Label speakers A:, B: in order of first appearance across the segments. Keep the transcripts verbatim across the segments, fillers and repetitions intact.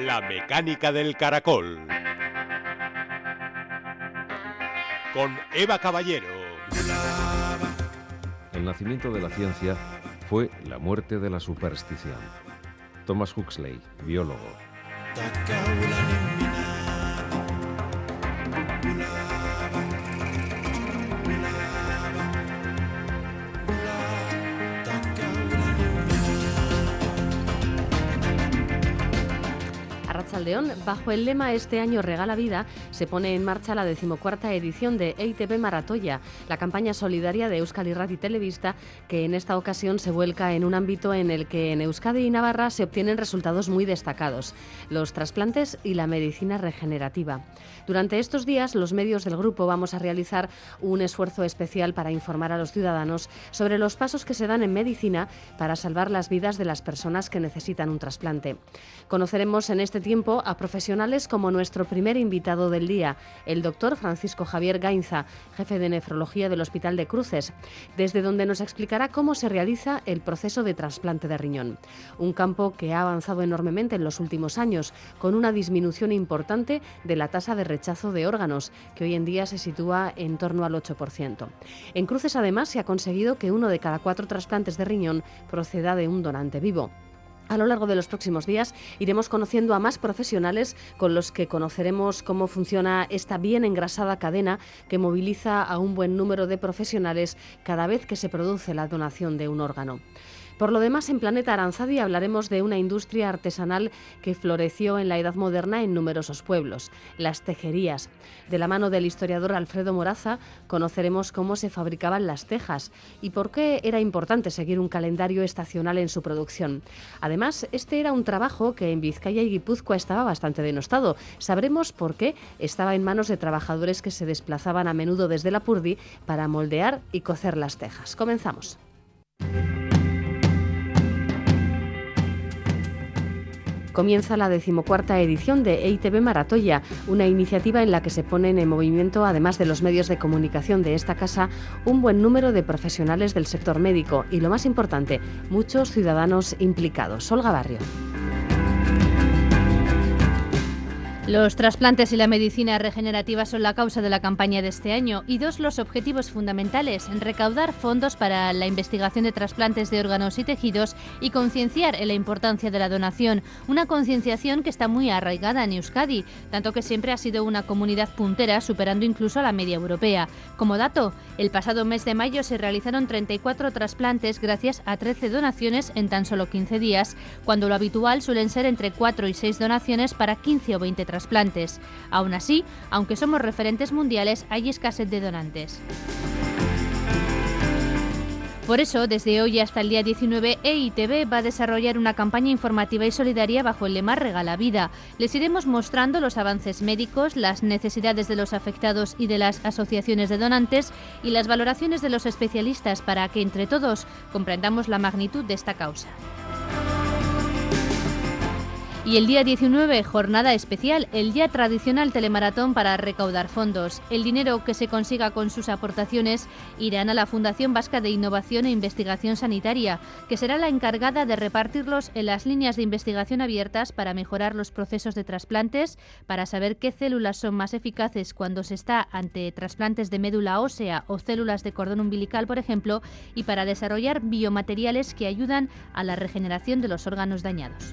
A: La mecánica del caracol. Con Eva Caballero.
B: El nacimiento de la ciencia fue la muerte de la superstición. Thomas Huxley, biólogo.
C: Arratsaldeón, bajo el lema Este año regala vida, se pone en marcha la decimocuarta edición de E I Te Be Maratoia, la campaña solidaria de Euskal Irrati Telebista, que en esta ocasión se vuelca en un ámbito en el que en Euskadi y Navarra se obtienen resultados muy destacados: los trasplantes y la medicina regenerativa. Durante estos días, los medios del grupo vamos a realizar un esfuerzo especial para informar a los ciudadanos sobre los pasos que se dan en medicina para salvar las vidas de las personas que necesitan un trasplante. Conoceremos en este tiempo a profesionales como nuestro primer invitado del día, el doctor Francisco Javier Gainza, jefe de nefrología del Hospital de Cruces, desde donde nos explicará cómo se realiza el proceso de trasplante de riñón. Un campo que ha avanzado enormemente en los últimos años, con una disminución importante de la tasa de rechazo de órganos, que hoy en día se sitúa en torno al ocho por ciento. En Cruces, además, se ha conseguido que uno de cada cuatro trasplantes de riñón proceda de un donante vivo. A lo largo de los próximos días iremos conociendo a más profesionales con los que conoceremos cómo funciona esta bien engrasada cadena que moviliza a un buen número de profesionales cada vez que se produce la donación de un órgano. Por lo demás, en Planeta Aranzadi hablaremos de una industria artesanal que floreció en la Edad Moderna en numerosos pueblos, las tejerías. De la mano del historiador Alfredo Moraza conoceremos cómo se fabricaban las tejas y por qué era importante seguir un calendario estacional en su producción. Además, este era un trabajo que en Vizcaya y Guipúzcoa estaba bastante denostado. Sabremos por qué estaba en manos de trabajadores que se desplazaban a menudo desde Lapurdi para moldear y cocer las tejas. Comenzamos. Comienza la decimocuarta edición de E I Te Be Maratoia, una iniciativa en la que se ponen en movimiento, además de los medios de comunicación de esta casa, un buen número de profesionales del sector médico y, lo más importante, muchos ciudadanos implicados. Olga Barrio.
D: Los trasplantes y la medicina regenerativa son la causa de la campaña de este año y dos los objetivos fundamentales: recaudar fondos para la investigación de trasplantes de órganos y tejidos y concienciar en la importancia de la donación, una concienciación que está muy arraigada en Euskadi, tanto que siempre ha sido una comunidad puntera, superando incluso a la media europea. Como dato, el pasado mes de mayo se realizaron treinta y cuatro trasplantes gracias a trece donaciones en tan solo quince días, cuando lo habitual suelen ser entre cuatro y seis donaciones para quince o veinte trasplantes. trasplantes. Aún así, aunque somos referentes mundiales, hay escasez de donantes. Por eso, desde hoy hasta el día diecinueve, E I Te Be va a desarrollar una campaña informativa y solidaria bajo el lema Regala Vida. Les iremos mostrando los avances médicos, las necesidades de los afectados y de las asociaciones de donantes y las valoraciones de los especialistas para que entre todos comprendamos la magnitud de esta causa. Y el día diecinueve, jornada especial, el ya tradicional telemaratón para recaudar fondos. El dinero que se consiga con sus aportaciones irán a la Fundación Vasca de Innovación e Investigación Sanitaria, que será la encargada de repartirlos en las líneas de investigación abiertas para mejorar los procesos de trasplantes, para saber qué células son más eficaces cuando se está ante trasplantes de médula ósea o células de cordón umbilical, por ejemplo, y para desarrollar biomateriales que ayudan a la regeneración de los órganos dañados.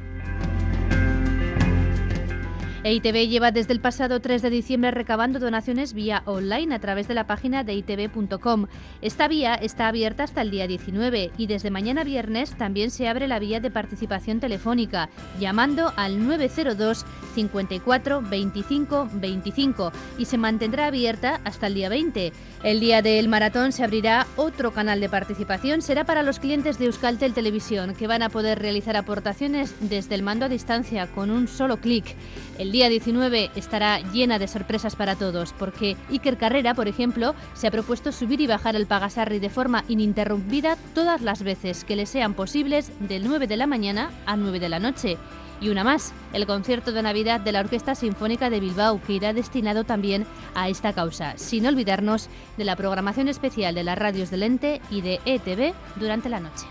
D: E I Te Be lleva desde el pasado tres de diciembre recabando donaciones vía online a través de la página de i te be punto com. Esta vía está abierta hasta el día diecinueve y desde mañana viernes también se abre la vía de participación telefónica, llamando al nueve cero dos, cincuenta y cuatro, veinticinco, veinticinco, y se mantendrá abierta hasta el día veinte. El día del maratón se abrirá otro canal de participación, será para los clientes de Euskaltel Televisión, que van a poder realizar aportaciones desde el mando a distancia con un solo clic. El día diecinueve estará llena de sorpresas para todos, porque Iker Carrera, por ejemplo, se ha propuesto subir y bajar el Pagasarri de forma ininterrumpida todas las veces que le sean posibles, del nueve de la mañana a nueve de la noche. Y una más, el concierto de Navidad de la Orquesta Sinfónica de Bilbao, que irá destinado también a esta causa, sin olvidarnos de la programación especial de las radios del Ente y de E T V durante la noche.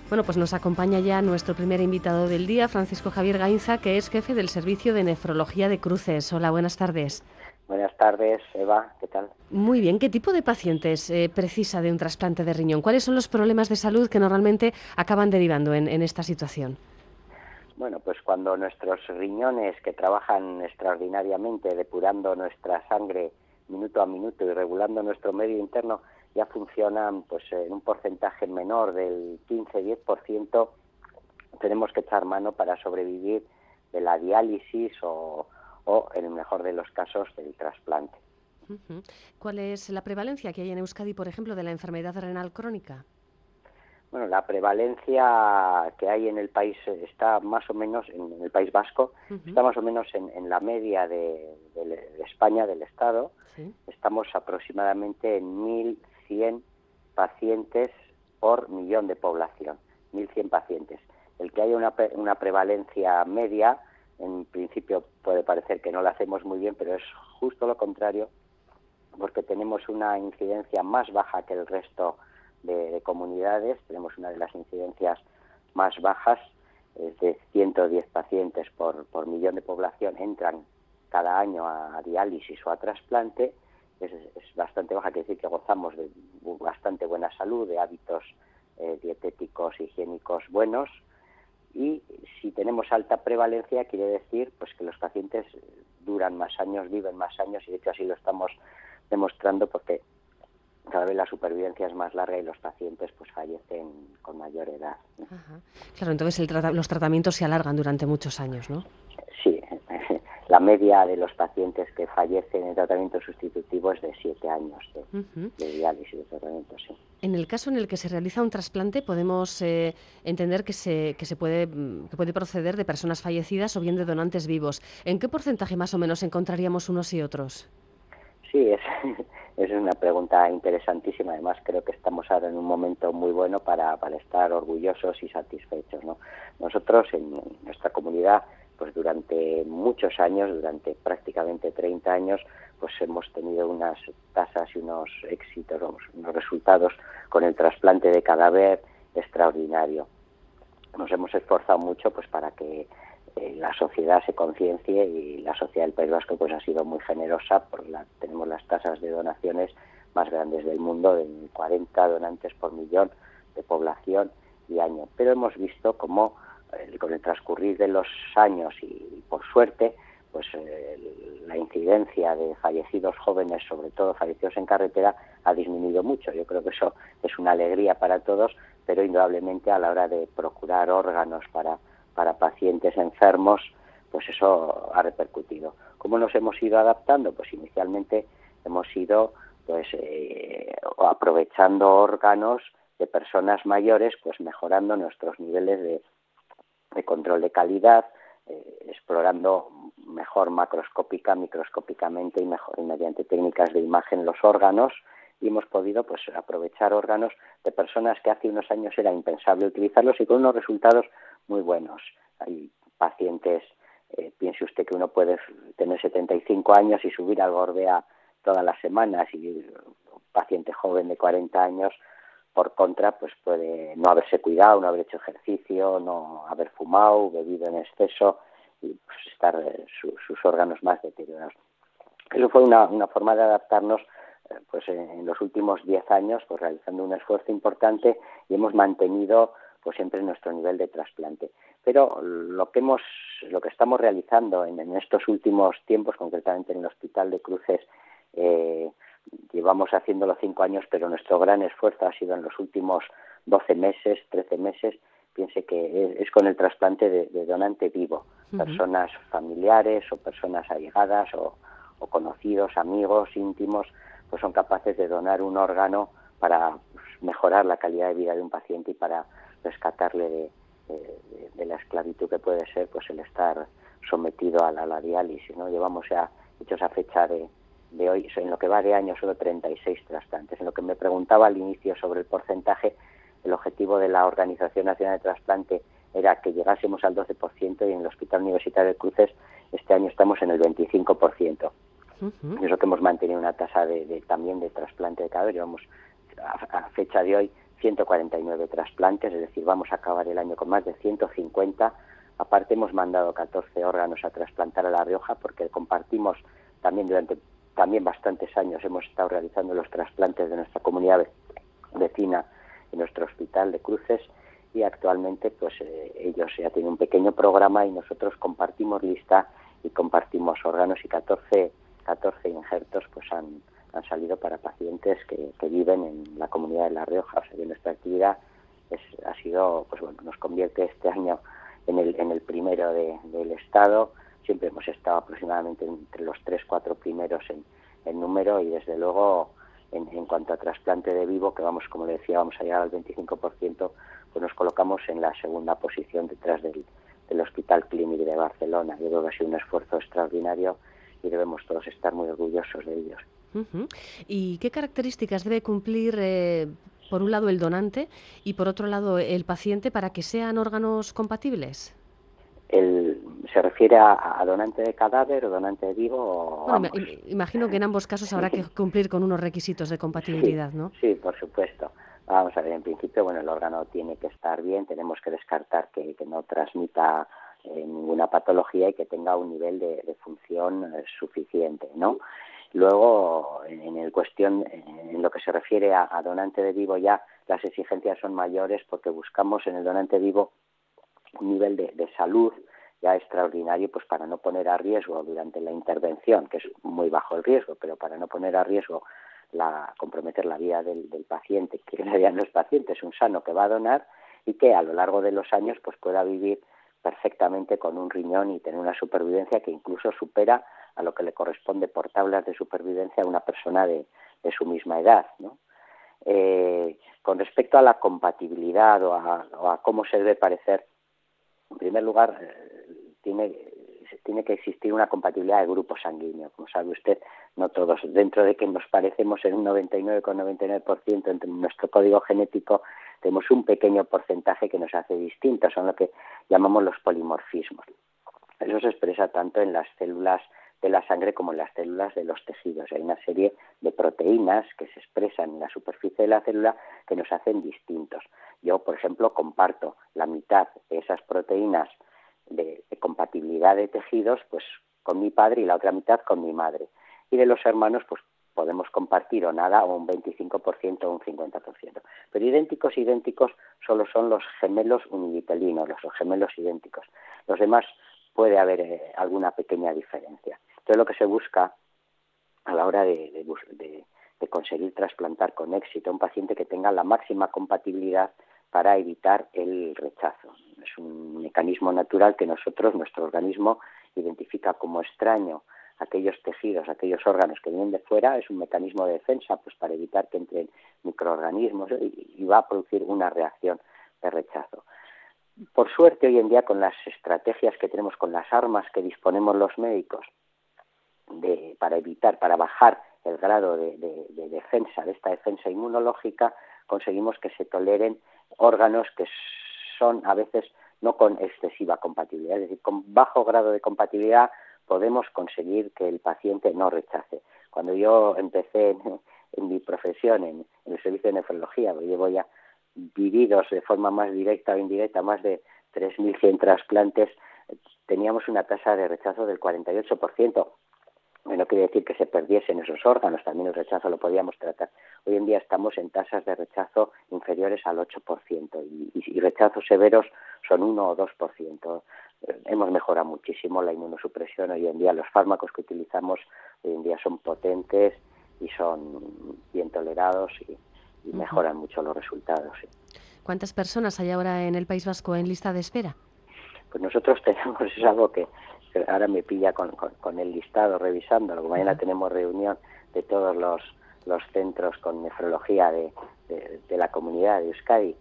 C: Bueno, pues nos acompaña ya nuestro primer invitado del día, Francisco Javier Gainza, que es jefe del Servicio de Nefrología de Cruces. Hola, buenas tardes.
E: Buenas tardes, Eva, ¿qué tal?
C: Muy bien, ¿qué tipo de pacientes eh, precisa de un trasplante de riñón? ¿Cuáles son los problemas de salud que normalmente acaban derivando en, en esta situación?
E: Bueno, pues cuando nuestros riñones, que trabajan extraordinariamente depurando nuestra sangre minuto a minuto y regulando nuestro medio interno, ya funcionan pues en un porcentaje menor del quince a diez por ciento, tenemos que echar mano para sobrevivir de la diálisis o, o en el mejor de los casos, del trasplante.
C: Uh-huh. ¿Cuál es la prevalencia que hay en Euskadi, por ejemplo, de la enfermedad renal crónica?
E: Bueno, la prevalencia que hay en el país está más o menos, en el País Vasco, uh-huh. está más o menos en, en la media de, de, de España, del Estado. ¿Sí? Estamos aproximadamente en mil cien pacientes por millón de población, mil cien pacientes. El que haya una, una prevalencia media, en principio puede parecer que no la hacemos muy bien, pero es justo lo contrario, porque tenemos una incidencia más baja que el resto de, de comunidades. Tenemos una de las incidencias más bajas, es de ciento diez pacientes por, por millón de población entran cada año a, a diálisis o a trasplante. Es, es bastante baja, quiere decir que gozamos de bastante buena salud, de hábitos eh, dietéticos, higiénicos buenos, y si tenemos alta prevalencia quiere decir pues que los pacientes duran más años, viven más años, y de hecho así lo estamos demostrando porque cada vez la supervivencia es más larga y los pacientes pues fallecen con mayor edad.
C: Ajá. Claro, entonces el trata- los tratamientos se alargan durante muchos años, ¿no?
E: Sí, la media de los pacientes que fallecen en tratamiento sustitutivo es de siete años de, uh-huh. de diálisis, de tratamiento, sí.
C: En el caso en el que se realiza un trasplante, podemos eh, entender que se, que se puede, que puede proceder de personas fallecidas o bien de donantes vivos. ¿En qué porcentaje más o menos encontraríamos unos y otros?
E: Sí, es, es una pregunta interesantísima. Además, creo que estamos ahora en un momento muy bueno para, para estar orgullosos y satisfechos, ¿no? Nosotros, en nuestra comunidad, pues durante muchos años, durante prácticamente treinta años, pues hemos tenido unas tasas y unos éxitos, vamos, unos resultados con el trasplante de cadáver extraordinario. Nos hemos esforzado mucho pues para que eh, la sociedad se conciencie, y la sociedad del País Vasco pues ha sido muy generosa. Por la, tenemos las tasas de donaciones más grandes del mundo, de cuarenta donantes por millón de población y año. Pero hemos visto cómo eh, con el transcurrir de los años y, por suerte, pues eh, la incidencia de fallecidos jóvenes, sobre todo fallecidos en carretera, ha disminuido mucho. Yo creo que eso es una alegría para todos, pero indudablemente a la hora de procurar órganos para, para pacientes enfermos, pues eso ha repercutido. ¿Cómo nos hemos ido adaptando? Pues inicialmente hemos ido pues eh, aprovechando órganos de personas mayores, pues mejorando nuestros niveles de, de control de calidad, eh, explorando mejor macroscópica, microscópicamente y, mejor, y mediante técnicas de imagen los órganos, y hemos podido pues aprovechar órganos de personas que hace unos años era impensable utilizarlos, y con unos resultados muy buenos. Hay pacientes, eh, piense usted que uno puede tener setenta y cinco años y subir al Gorbea todas las semanas, y un paciente joven de cuarenta años, por contra, pues puede no haberse cuidado, no haber hecho ejercicio, no haber fumado, bebido en exceso, y pues estar eh, su, sus órganos más deteriorados. Eso fue una, una forma de adaptarnos eh, pues en, en los últimos diez años, pues realizando un esfuerzo importante, y hemos mantenido pues siempre nuestro nivel de trasplante. Pero lo que hemos, lo que estamos realizando en, en estos últimos tiempos, concretamente en el Hospital de Cruces, eh, llevamos haciéndolo cinco años, pero nuestro gran esfuerzo ha sido en los últimos doce meses, trece meses. Piense que es, es con el trasplante de, de donante vivo. Uh-huh. Personas familiares o personas allegadas o, o conocidos, amigos, íntimos, pues son capaces de donar un órgano para pues, mejorar la calidad de vida de un paciente y para rescatarle de, de, de la esclavitud que puede ser pues el estar sometido a la, a la diálisis, ¿no? Llevamos ya, hechos a fecha de, de hoy, en lo que va de año, solo treinta y seis trasplantes. En lo que me preguntaba al inicio sobre el porcentaje, el objetivo de la Organización Nacional de Trasplante era que llegásemos al doce por ciento, y en el Hospital Universitario de Cruces este año estamos en el veinticinco por ciento. Uh-huh. Y eso que hemos mantenido una tasa de, de también de trasplante de cadáver. Llevamos a, a fecha de hoy ciento cuarenta y nueve trasplantes, es decir, vamos a acabar el año con más de ciento cincuenta. Aparte hemos mandado catorce órganos a trasplantar a La Rioja porque compartimos también durante también bastantes años, hemos estado realizando los trasplantes de nuestra comunidad vecina en nuestro hospital de Cruces, y actualmente pues eh, ellos ya tienen un pequeño programa y nosotros compartimos lista y compartimos órganos, y catorce, catorce injertos pues han, han salido para pacientes que, que viven en la comunidad de La Rioja. O sea que nuestra actividad es, ha sido, pues bueno, nos convierte este año en el, en el primero de, del Estado. Siempre hemos estado aproximadamente entre los tres, cuatro primeros en, en número, y desde luego en, en cuanto a trasplante de vivo, que vamos, como le decía, vamos a llegar al veinticinco por ciento, pues nos colocamos en la segunda posición detrás del, del Hospital Clínic de Barcelona. Yo creo que ha sido un esfuerzo extraordinario y debemos todos estar muy orgullosos de ellos.
C: Uh-huh. ¿Y qué características debe cumplir, eh, por un lado, el donante y por otro lado el paciente para que sean órganos compatibles?
E: El, ¿Se refiere a, a donante de cadáver o donante de vivo? O
C: bueno, imagino que en ambos casos habrá que cumplir con unos requisitos de compatibilidad,
E: sí,
C: ¿no?
E: Sí, por supuesto. Vamos a ver, en principio, bueno, el órgano tiene que estar bien, tenemos que descartar que, que no transmita eh, ninguna patología y que tenga un nivel de, de función eh, suficiente, ¿no? Luego, en, en el cuestión, en lo que se refiere a, a donante de vivo, ya las exigencias son mayores porque buscamos en el donante vivo un nivel de, de salud ya extraordinario, pues para no poner a riesgo durante la intervención, que es muy bajo el riesgo, pero para no poner a riesgo la comprometer la vida del, del paciente, que en realidad no es paciente, es un sano que va a donar, y que a lo largo de los años pues pueda vivir perfectamente con un riñón y tener una supervivencia que incluso supera a lo que le corresponde por tablas de supervivencia a una persona de, de su misma edad, ¿no? Eh, con respecto a la compatibilidad o a, o a cómo se debe parecer, en primer lugar, eh, tiene, tiene que existir una compatibilidad de grupo sanguíneo. Como sabe usted, no todos, dentro de que nos parecemos en un noventa y nueve coma noventa y nueve por ciento entre nuestro código genético, tenemos un pequeño porcentaje que nos hace distintos, son lo que llamamos los polimorfismos. Eso se expresa tanto en las células de la sangre como en las células de los tejidos. Hay una serie de proteínas que se expresan en la superficie de la célula que nos hacen distintos. Yo, por ejemplo, comparto la mitad de esas proteínas de, de compatibilidad de tejidos pues con mi padre y la otra mitad con mi madre. Y de los hermanos, pues podemos compartir o nada, o un veinticinco por ciento o un cincuenta por ciento. Pero idénticos, idénticos, solo son los gemelos univitelinos, los gemelos idénticos. Los demás puede haber eh, alguna pequeña diferencia. Entonces lo que se busca a la hora de, de, de, de conseguir trasplantar con éxito a un paciente que tenga la máxima compatibilidad para evitar el rechazo. Es un mecanismo natural que nosotros, nuestro organismo, identifica como extraño aquellos tejidos, aquellos órganos que vienen de fuera. Es un mecanismo de defensa pues para evitar que entren microorganismos y, y va a producir una reacción de rechazo. Por suerte, hoy en día, con las estrategias que tenemos, con las armas que disponemos los médicos de, para evitar, para bajar el grado de, de, de defensa, de esta defensa inmunológica, conseguimos que se toleren órganos que son a veces no con excesiva compatibilidad, es decir, con bajo grado de compatibilidad podemos conseguir que el paciente no rechace. Cuando yo empecé en, en mi profesión, en, en el servicio de nefrología, llevo ya vividos de forma más directa o indirecta más de tres mil cien trasplantes, teníamos una tasa de rechazo del cuarenta y ocho por ciento. No quiere decir que se perdiesen esos órganos, también el rechazo lo podíamos tratar. Hoy en día estamos en tasas de rechazo inferiores al ocho por ciento y, y, y rechazos severos son uno o dos por ciento. Eh, hemos mejorado muchísimo la inmunosupresión hoy en día. Los fármacos que utilizamos hoy en día son potentes y son bien tolerados y, y mejoran mucho los resultados. Sí.
C: ¿Cuántas personas hay ahora en el País Vasco en lista de espera?
E: Pues nosotros tenemos, es algo que ahora me pilla con, con, con el listado revisándolo. Mañana uh-huh. tenemos reunión de todos los, los centros con nefrología de, de, de la comunidad de Euskadi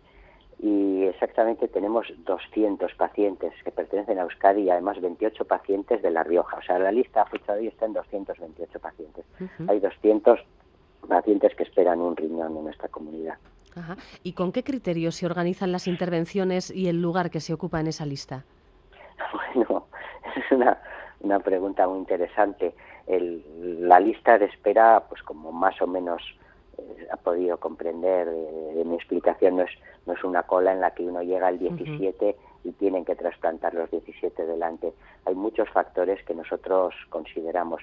E: y exactamente tenemos doscientos pacientes que pertenecen a Euskadi y además veintiocho pacientes de La Rioja. O sea, la lista a fecha de hoy está en doscientos veintiocho pacientes. Uh-huh. Hay doscientos pacientes que esperan un riñón en nuestra comunidad.
C: Ajá. ¿Y con qué criterios se organizan las intervenciones y el lugar que se ocupa en esa lista?
E: Bueno, es una, una pregunta muy interesante. El, la lista de espera, pues como más o menos eh, ha podido comprender de, de mi explicación, no es, no es una cola en la que uno llega al diecisiete uh-huh. y tienen que trasplantar los diecisiete delante. Hay muchos factores que nosotros consideramos.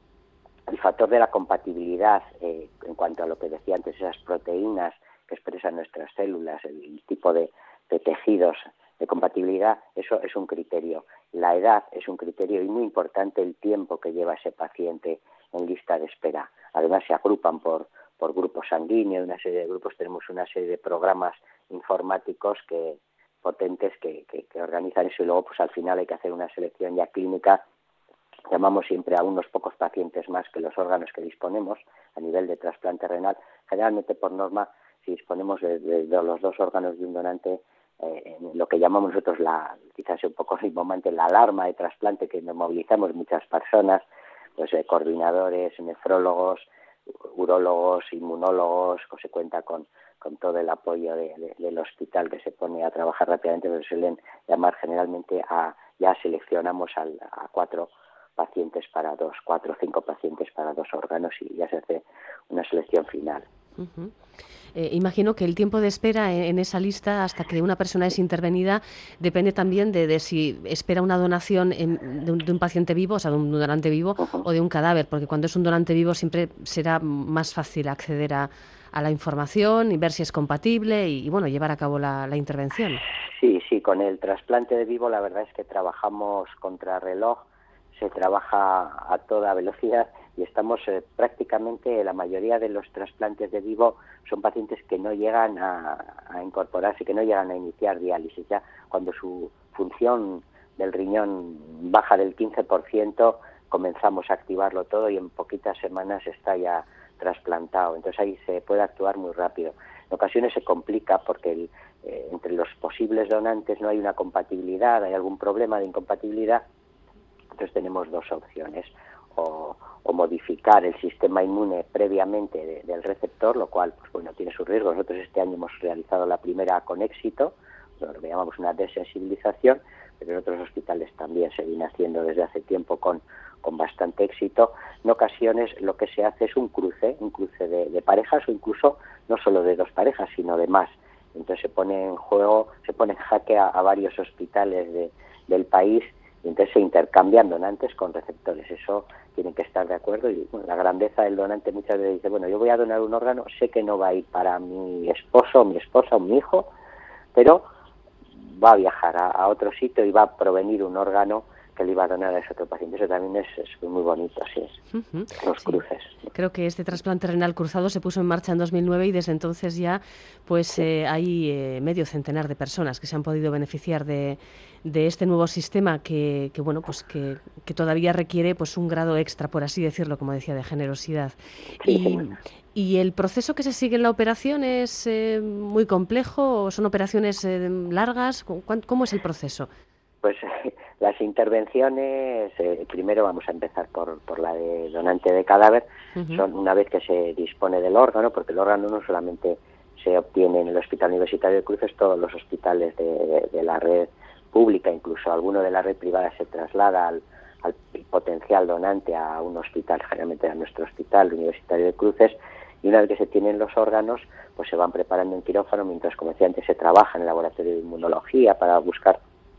E: El factor de la compatibilidad, eh, en cuanto a lo que decía antes, esas proteínas que expresan nuestras células, el tipo de, de tejidos de compatibilidad, eso es un criterio. La edad es un criterio y muy importante el tiempo que lleva ese paciente en lista de espera. Además se agrupan por, por grupos sanguíneos, una serie de grupos, tenemos una serie de programas informáticos que potentes que, que, que organizan eso y luego pues al final hay que hacer una selección ya clínica. Llamamos siempre a unos pocos pacientes más que los órganos que disponemos a nivel de trasplante renal. Generalmente por norma, si disponemos de, de, de los dos órganos de un donante, eh, en lo que llamamos nosotros, la quizás un poco rimbombante, la alarma de trasplante, que nos movilizamos muchas personas, pues eh, coordinadores, nefrólogos, urólogos, inmunólogos, pues se cuenta con, con todo el apoyo de, de, del hospital que se pone a trabajar rápidamente, pero suelen llamar generalmente a, ya seleccionamos al, a cuatro pacientes para dos, cuatro o cinco pacientes para dos órganos y ya se hace una selección final.
C: Uh-huh. Eh, imagino que el tiempo de espera en, en esa lista hasta que una persona es intervenida depende también de, de si espera una donación en, de, un, de un paciente vivo, o sea, de un donante vivo uh-huh. o de un cadáver, porque cuando es un donante vivo siempre será más fácil acceder a, a la información y ver si es compatible y, y bueno, llevar a cabo la, la intervención.
E: Sí, sí, con el trasplante de vivo la verdad es que trabajamos contrarreloj, se trabaja a toda velocidad y estamos eh, prácticamente, la mayoría de los trasplantes de vivo son pacientes que no llegan a, a incorporarse, que no llegan a iniciar diálisis. Ya cuando su función del riñón baja del quince por ciento, comenzamos a activarlo todo y en poquitas semanas está ya trasplantado. Entonces ahí se puede actuar muy rápido. En ocasiones se complica porque el, eh, entre los posibles donantes no hay una compatibilidad, hay algún problema de incompatibilidad. Entonces tenemos dos opciones, o, o modificar el sistema inmune previamente de, del receptor, lo cual pues bueno tiene sus riesgos. Nosotros este año hemos realizado la primera con éxito, lo que llamamos una desensibilización, pero en otros hospitales también se viene haciendo desde hace tiempo con, con bastante éxito. En ocasiones lo que se hace es un cruce, un cruce de, de parejas o incluso no solo de dos parejas, sino de más. Entonces se pone en juego, se pone en jaque a, a varios hospitales de, del país y entonces se intercambian donantes con receptores. Eso tienen que estar de acuerdo y bueno, la grandeza del donante muchas veces dice, bueno, yo voy a donar un órgano, sé que no va a ir para mi esposo, mi esposa o mi hijo, pero va a viajar a, a otro sitio y va a provenir un órgano que le iba a donar a ese otro paciente. Eso también es, es muy bonito, así es, uh-huh. los
C: sí.
E: cruces.
C: Creo que este trasplante renal cruzado se puso en marcha en dos mil nueve y desde entonces ya pues sí. eh, hay eh, medio centenar de personas que se han podido beneficiar de, de este nuevo sistema que, que bueno pues que, que todavía requiere pues un grado extra, por así decirlo, como decía, de generosidad.
E: Sí,
C: y,
E: sí.
C: ¿Y el proceso que se sigue en la operación es eh, muy complejo o son operaciones eh, largas? ¿Cómo es el proceso?
E: Pues eh, las intervenciones, eh, primero vamos a empezar por, por la de donante de cadáver, uh-huh. son una vez que se dispone del órgano, porque el órgano no solamente se obtiene en el Hospital Universitario de Cruces, todos los hospitales de, de, de la red pública, incluso alguno de la red privada se traslada al, al potencial donante a un hospital, generalmente a nuestro Hospital Universitario de Cruces, y una vez que se tienen los órganos, pues se van preparando en quirófano, mientras, como decía antes, se trabaja en el laboratorio de inmunología para buscar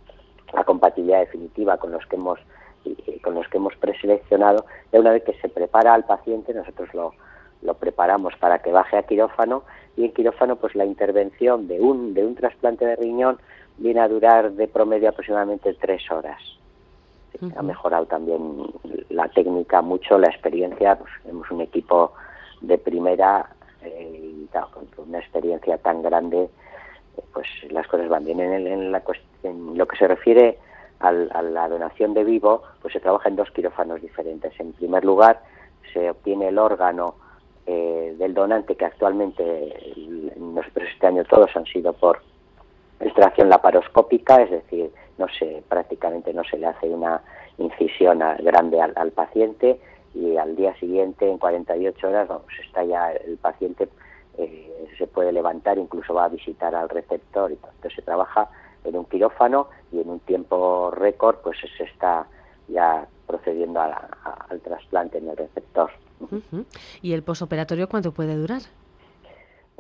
E: la compatibilidad definitiva con los que hemos con los que hemos preseleccionado. Y una vez que se prepara al paciente, nosotros lo, lo preparamos para que baje a quirófano, y en quirófano pues la intervención de un de un trasplante de riñón viene a durar de promedio aproximadamente tres horas. Uh-huh. Ha mejorado también la técnica mucho, la experiencia, pues tenemos un equipo de primera eh, y claro, con una experiencia tan grande, pues las cosas van bien. En, el, en, la, en lo que se refiere al, a la donación de vivo, pues se trabaja en dos quirófanos diferentes. En primer lugar, se obtiene el órgano eh, del donante, que actualmente nosotros este año todos han sido por extracción laparoscópica, es decir, no se prácticamente no se le hace una incisión a, grande al, al paciente, y al día siguiente, en cuarenta y ocho horas, vamos, está ya el paciente eh, se puede levantar, incluso va a visitar al receptor, y entonces se trabaja en un quirófano y en un tiempo récord pues se está ya procediendo a la, a, al trasplante en el receptor.
C: Uh-huh. ¿Y el posoperatorio cuánto puede durar?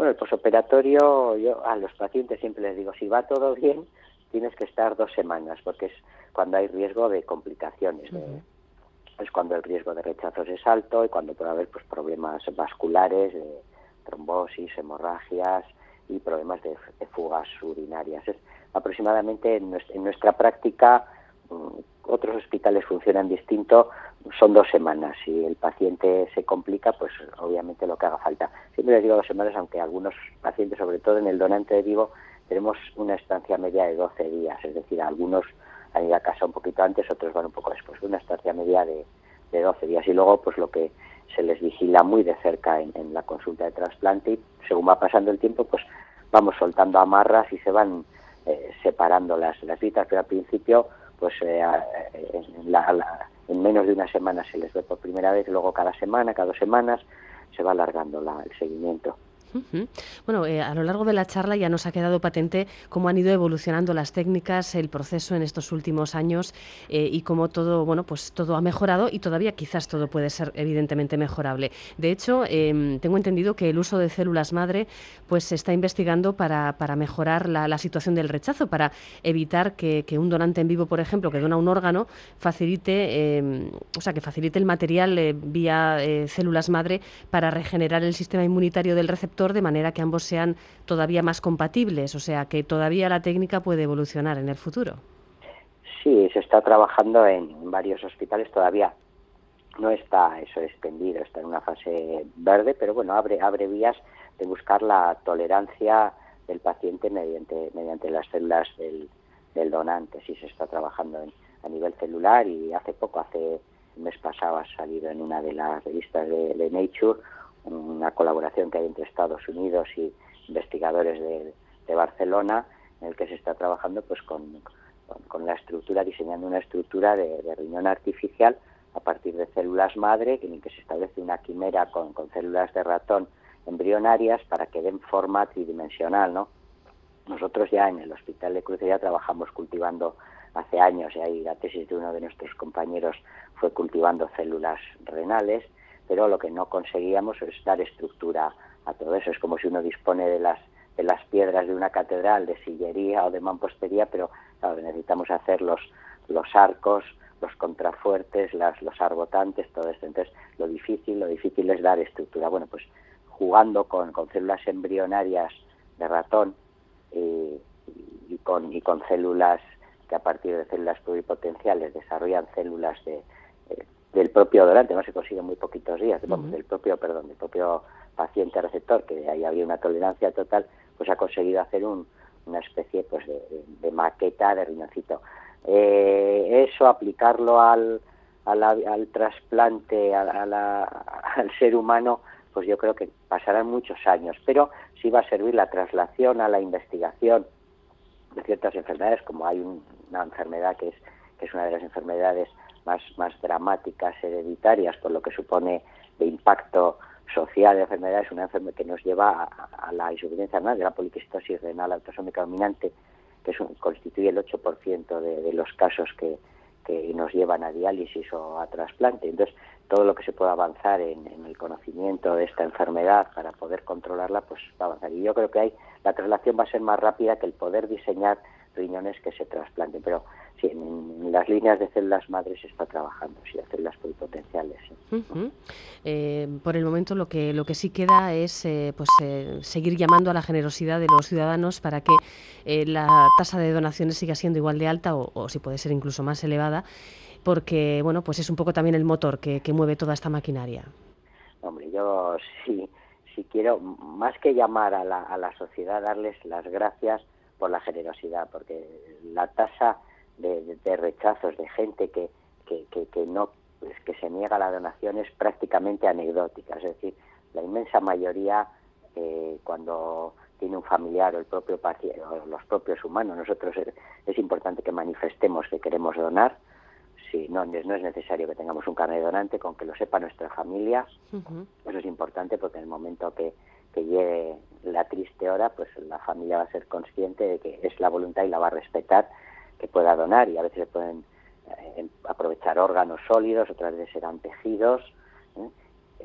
E: Bueno, el posoperatorio, yo a los pacientes siempre les digo, si va todo bien, tienes que estar dos semanas, porque es cuando hay riesgo de complicaciones. Uh-huh. de, es cuando el riesgo de rechazos es alto y cuando puede haber pues problemas vasculares, de trombosis, hemorragias y problemas de, de fugas urinarias. Es, aproximadamente en nuestra, en nuestra práctica, otros hospitales funcionan distinto, son dos semanas. Si el paciente se complica, pues obviamente lo que haga falta. Siempre les digo dos semanas, aunque algunos pacientes, sobre todo en el donante de vivo, tenemos una estancia media de doce días, es decir, algunos han ido a casa un poquito antes, otros van un poco después, una estancia media de, de doce días. Y luego, pues lo que se les vigila muy de cerca en, en la consulta de trasplante, y según va pasando el tiempo, pues vamos soltando amarras y se van eh, separando las, las visitas, pero al principio, pues eh, en, la, la, en menos de una semana se les ve por primera vez, luego cada semana, cada dos semanas, se va alargando la, el seguimiento.
C: Uh-huh. Bueno, eh, a lo largo de la charla ya nos ha quedado patente cómo han ido evolucionando las técnicas, el proceso en estos últimos años eh, y cómo todo, bueno, pues todo ha mejorado y todavía quizás todo puede ser evidentemente mejorable. De hecho, eh, tengo entendido que el uso de células madre pues se está investigando para, para mejorar la, la situación del rechazo, para evitar que, que un donante en vivo, por ejemplo, que dona un órgano, facilite, eh, o sea, que facilite el material eh, vía eh, células madre para regenerar el sistema inmunitario del receptor, de manera que ambos sean todavía más compatibles, o sea, que todavía la técnica puede evolucionar en el futuro.
E: Sí, se está trabajando en varios hospitales, todavía no está eso extendido, está en una fase verde, pero bueno, abre abre vías de buscar la tolerancia del paciente mediante mediante las células del, del donante. Sí se está trabajando en, a nivel celular, y hace poco, hace el mes pasado, ha salido en una de las revistas de, de Nature una colaboración que hay entre Estados Unidos y investigadores de, de Barcelona, en el que se está trabajando pues con, con, con la estructura, diseñando una estructura de, de riñón artificial a partir de células madre, en el que se establece una quimera con, con células de ratón embrionarias para que den forma tridimensional, ¿no? Nosotros ya en el Hospital de Crucería trabajamos cultivando hace años, y ahí la tesis de uno de nuestros compañeros fue cultivando células renales, pero lo que no conseguíamos es dar estructura a todo eso. Es como si uno dispone de las de las piedras de una catedral, de sillería o de mampostería, pero claro, necesitamos hacer los, los arcos, los contrafuertes, las, los arbotantes, todo esto. Entonces, lo difícil, lo difícil es dar estructura. Bueno, pues jugando con, con células embrionarias de ratón eh, y, con, y con células que a partir de células pluripotenciales desarrollan células de eh, del propio donante, no se consigue muy poquitos días, uh-huh. del propio, perdón, del propio paciente receptor, que ahí había una tolerancia total, pues ha conseguido hacer un, una especie pues de, de, de maqueta de riñoncito. Eh, eso, aplicarlo al, a la, al trasplante, a, a la, al ser humano, pues yo creo que pasarán muchos años, pero sí va a servir la traslación a la investigación de ciertas enfermedades, como hay un, una enfermedad que es, que es una de las enfermedades más, más dramáticas, hereditarias, por lo que supone de impacto social de enfermedades, una enfermedad que nos lleva a, a la insuficiencia renal, de la poliquistosis renal autosómica dominante, que es un, constituye el ocho por ciento de, de los casos que, que nos llevan a diálisis o a trasplante. Entonces, todo lo que se pueda avanzar en, en el conocimiento de esta enfermedad para poder controlarla, pues va a avanzar. Y yo creo que ahí la traslación va a ser más rápida que el poder diseñar riñones que se trasplanten, pero sí, en, en las líneas de células madres se está trabajando, sí, de células pluripotenciales. Sí.
C: Uh-huh. Eh, por el momento lo que lo que sí queda es eh, pues eh, seguir llamando a la generosidad de los ciudadanos para que eh, la tasa de donaciones siga siendo igual de alta o, o si puede ser incluso más elevada, porque bueno, pues es un poco también el motor que, que mueve toda esta maquinaria.
E: Hombre, yo sí, sí quiero, más que llamar a la, a la sociedad, darles las gracias por la generosidad, porque la tasa de, de, de rechazos de gente que, que, que, que no que se niega a la donación es prácticamente anecdótica. Es decir, la inmensa mayoría, eh, cuando tiene un familiar o el propio paciente o los propios humanos, nosotros es, es importante que manifestemos que queremos donar. Sí, no, no es necesario que tengamos un carnet de donante, con que lo sepa nuestra familia. Uh-huh. Eso es importante, porque en el momento que, que llegue la triste hora, pues la familia va a ser consciente de que es la voluntad y la va a respetar, que pueda donar, y a veces se pueden eh, aprovechar órganos sólidos, otras veces serán tejidos, ¿eh?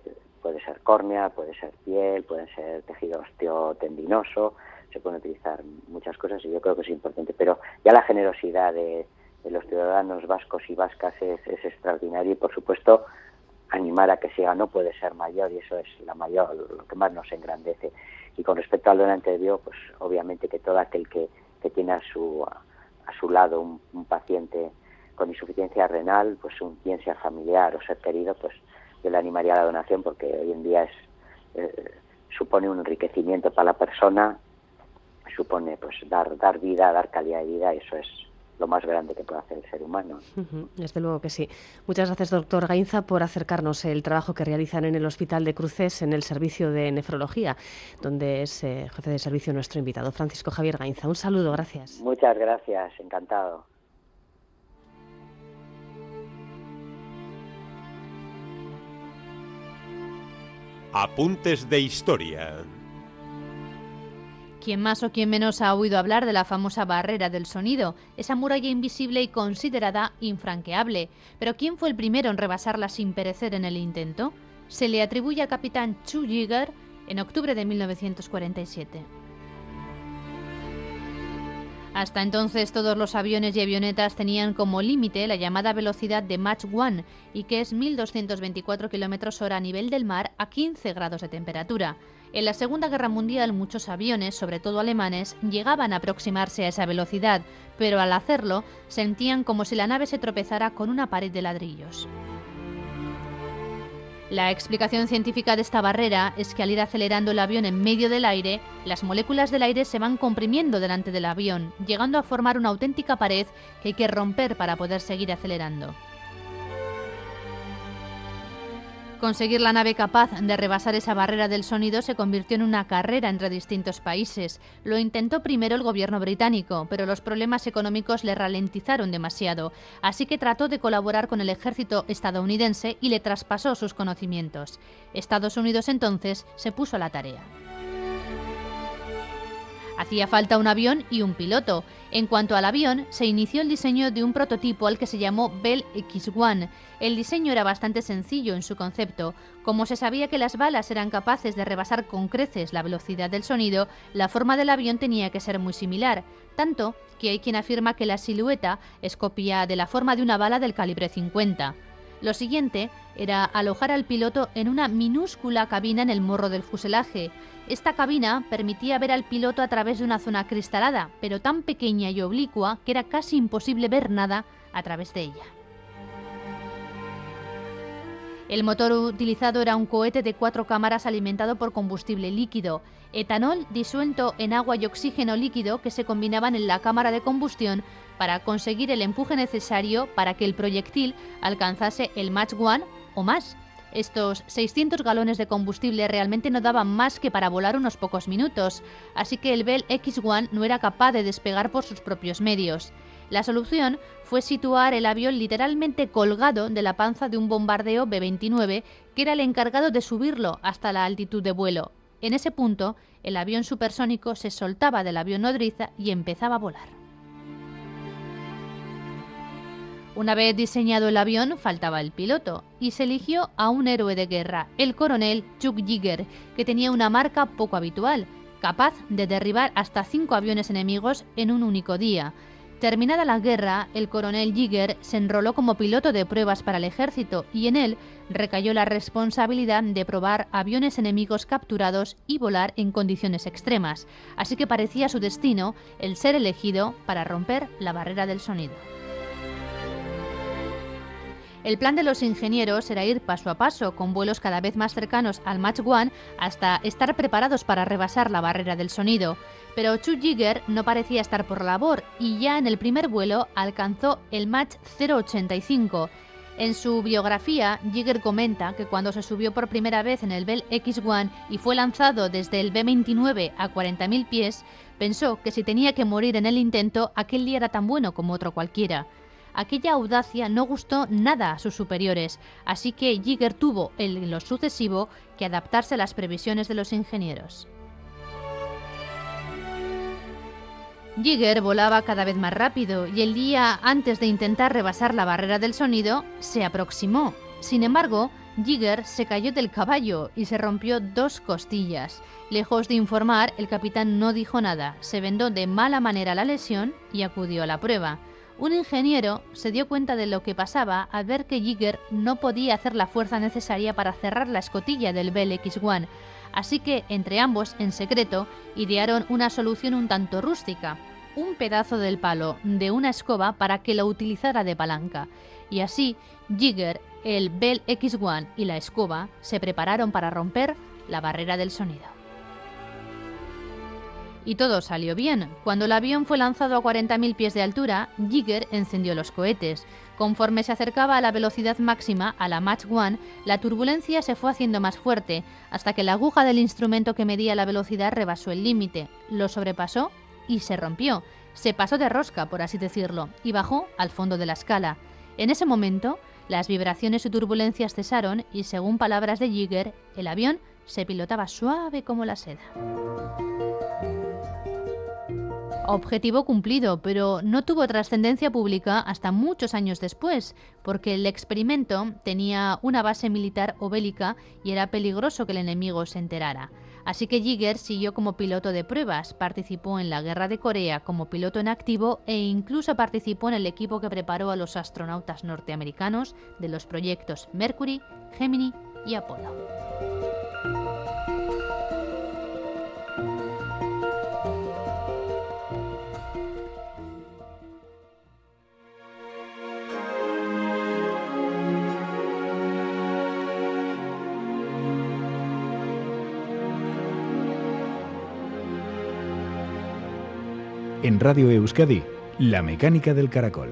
E: puede ser córnea, puede ser piel, puede ser tejido osteotendinoso, se pueden utilizar muchas cosas y yo creo que es importante. Pero ya la generosidad de, de los ciudadanos vascos y vascas es, es extraordinaria y, por supuesto, animar a que siga no puede ser mayor y eso es la mayor, lo que más nos engrandece. Y con respecto al donante bio, pues obviamente que todo aquel que, que tiene a su, a su lado un, un paciente con insuficiencia renal, pues un, bien sea familiar o ser querido, pues yo le animaría a la donación porque hoy en día es eh, supone un enriquecimiento para la persona, supone pues dar dar vida, dar calidad de vida, y eso es lo más grande que puede hacer el ser humano.
C: Uh-huh, desde luego que sí. Muchas gracias, doctor Gainza, por acercarnos el trabajo que realizan en el Hospital de Cruces en el servicio de nefrología, donde es eh, jefe de servicio nuestro invitado, Francisco Javier Gainza. Un saludo, gracias.
E: Muchas gracias, encantado.
A: Apuntes de historia.
D: Quien más o quien menos ha oído hablar de la famosa barrera del sonido, esa muralla invisible y considerada infranqueable. Pero ¿quién fue el primero en rebasarla sin perecer en el intento? Se le atribuye al capitán Chu Yeager en octubre de mil novecientos cuarenta y siete. Hasta entonces todos los aviones y avionetas tenían como límite la llamada velocidad de Mach uno, y que es mil doscientos veinticuatro kilómetros hora a nivel del mar a quince grados de temperatura. En la Segunda Guerra Mundial muchos aviones, sobre todo alemanes, llegaban a aproximarse a esa velocidad, pero al hacerlo sentían como si la nave se tropezara con una pared de ladrillos. La explicación científica de esta barrera es que al ir acelerando el avión en medio del aire, las moléculas del aire se van comprimiendo delante del avión, llegando a formar una auténtica pared que hay que romper para poder seguir acelerando. Conseguir la nave capaz de rebasar esa barrera del sonido se convirtió en una carrera entre distintos países. Lo intentó primero el gobierno británico, pero los problemas económicos le ralentizaron demasiado, así que trató de colaborar con el ejército estadounidense y le traspasó sus conocimientos. Estados Unidos entonces se puso a la tarea. Hacía falta un avión y un piloto. En cuanto al avión, se inició el diseño de un prototipo al que se llamó Bell equis uno. El diseño era bastante sencillo en su concepto. Como se sabía que las balas eran capaces de rebasar con creces la velocidad del sonido, la forma del avión tenía que ser muy similar, tanto que hay quien afirma que la silueta es copia de la forma de una bala del calibre cincuenta. Lo siguiente era alojar al piloto en una minúscula cabina en el morro del fuselaje. Esta cabina permitía ver al piloto a través de una zona cristalada, pero tan pequeña y oblicua que era casi imposible ver nada a través de ella. El motor utilizado era un cohete de cuatro cámaras alimentado por combustible líquido, etanol disuelto en agua y oxígeno líquido que se combinaban en la cámara de combustión para conseguir el empuje necesario para que el proyectil alcanzase el Mach uno o más. Estos seiscientos galones de combustible realmente no daban más que para volar unos pocos minutos, así que el Bell equis uno no era capaz de despegar por sus propios medios. La solución fue situar el avión literalmente colgado de la panza de un bombardeo B veintinueve, que era el encargado de subirlo hasta la altitud de vuelo. En ese punto, el avión supersónico se soltaba del avión nodriza y empezaba a volar. Una vez diseñado el avión, faltaba el piloto, y se eligió a un héroe de guerra, el coronel Chuck Yeager, que tenía una marca poco habitual, capaz de derribar hasta cinco aviones enemigos en un único día. Terminada la guerra, el coronel Yeager se enroló como piloto de pruebas para el ejército y en él recayó la responsabilidad de probar aviones enemigos capturados y volar en condiciones extremas, así que parecía su destino el ser elegido para romper la barrera del sonido. El plan de los ingenieros era ir paso a paso, con vuelos cada vez más cercanos al Mach uno, hasta estar preparados para rebasar la barrera del sonido. Pero Chuck Yeager no parecía estar por labor y ya en el primer vuelo alcanzó el Mach cero coma ochenta y cinco. En su biografía, Yeager comenta que cuando se subió por primera vez en el Bell equis uno y fue lanzado desde el B veintinueve a cuarenta mil pies, pensó que si tenía que morir en el intento, aquel día era tan bueno como otro cualquiera. Aquella audacia no gustó nada a sus superiores, así que Yeager tuvo, en lo sucesivo, que adaptarse a las previsiones de los ingenieros. Yeager volaba cada vez más rápido y el día antes de intentar rebasar la barrera del sonido se aproximó. Sin embargo, Jigger se cayó del caballo y se rompió dos costillas. Lejos de informar, el capitán no dijo nada, se vendó de mala manera la lesión y acudió a la prueba. Un ingeniero se dio cuenta de lo que pasaba al ver que Jigger no podía hacer la fuerza necesaria para cerrar la escotilla del Bell equis uno, así que entre ambos, en secreto, idearon una solución un tanto rústica, un pedazo del palo de una escoba para que lo utilizara de palanca. Y así, Jigger, el Bell equis uno y la escoba se prepararon para romper la barrera del sonido. Y todo salió bien. Cuando el avión fue lanzado a cuarenta mil pies de altura, Jigger encendió los cohetes. Conforme se acercaba a la velocidad máxima, a la Mach uno, la turbulencia se fue haciendo más fuerte, hasta que la aguja del instrumento que medía la velocidad rebasó el límite, lo sobrepasó y se rompió. Se pasó de rosca, por así decirlo, y bajó al fondo de la escala. En ese momento, las vibraciones y turbulencias cesaron y, según palabras de Jigger, el avión se pilotaba suave como la seda. Objetivo cumplido, pero no tuvo trascendencia pública hasta muchos años después, porque el experimento tenía una base militar o bélica y era peligroso que el enemigo se enterara. Así que Jigger siguió como piloto de pruebas, participó en la Guerra de Corea como piloto en activo e incluso participó en el equipo que preparó a los astronautas norteamericanos de los proyectos Mercury, Gemini y Apolo.
F: En Radio Euskadi, La mecánica del caracol.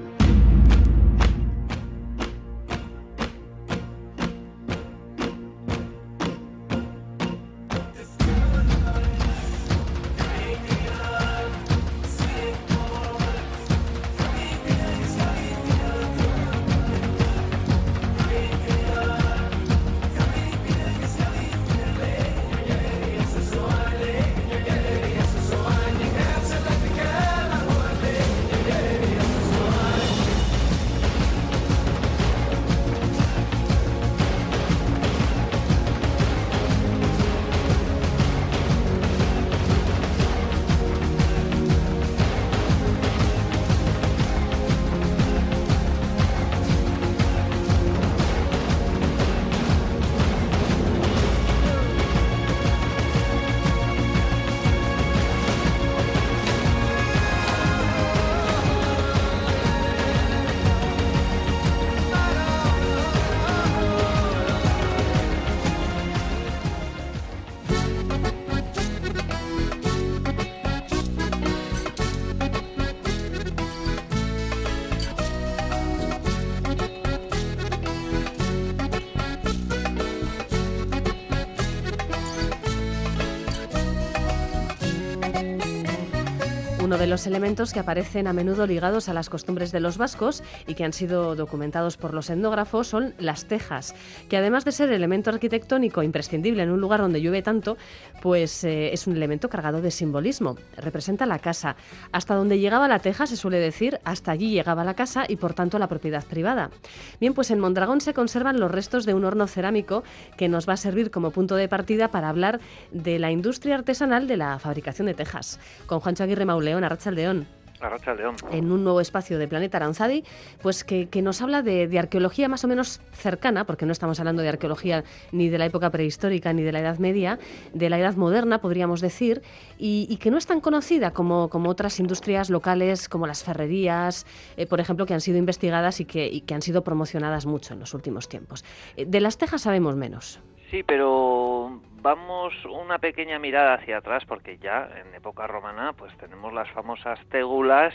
C: Uno de los elementos que aparecen a menudo ligados a las costumbres de los vascos y que han sido documentados por los etnógrafos son las tejas, que además de ser elemento arquitectónico imprescindible en un lugar donde llueve tanto, pues eh, es un elemento cargado de simbolismo. Representa la casa. Hasta donde llegaba la teja, se suele decir, hasta allí llegaba la casa y por tanto la propiedad privada. Bien, pues en Mondragón se conservan los restos de un horno cerámico que nos va a servir como punto de partida para hablar de la industria artesanal de la fabricación de tejas. Con Juancho Aguirre Mauleón, Arratsaldeón.
G: Arratsaldeón.
C: En un nuevo espacio de Planeta Aranzadi, pues que, que nos habla de, de arqueología más o menos cercana, porque no estamos hablando de arqueología ni de la época prehistórica ni de la Edad Media, de la Edad Moderna, podríamos decir, y, y que no es tan conocida como, como otras industrias locales, como las ferrerías, eh, por ejemplo, que han sido investigadas y que, y que han sido promocionadas mucho en los últimos tiempos. Eh, de las tejas sabemos menos.
G: Sí, pero vamos una pequeña mirada hacia atrás, porque ya en época romana pues tenemos las famosas tégulas